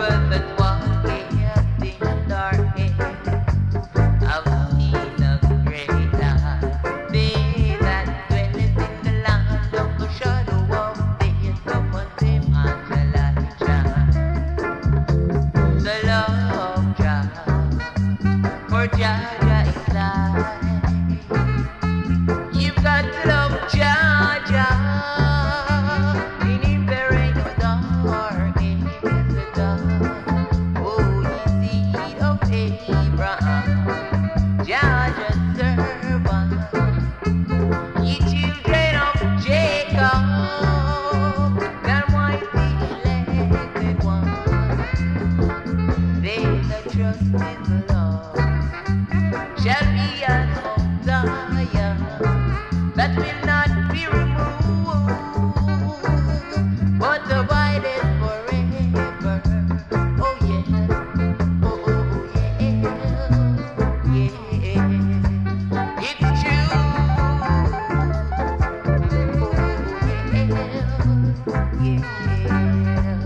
that walketh in darkness have seen a great light. They that dwelleth in the land of the shadow of death, upon them as the light shine. The love of Jah, for Jah is light. You've got to love Jah, Jah. In him there ain't no darkness at all. Oh, ye seed of Abraham, Jah just servant. Ye children of Jacob, that might be elected one. They that trust in the Lord shall be as Mount Zion, that will not be removed, but abideth forever. Oh yeah, oh yeah, yeah, it's true. Oh yeah, yeah.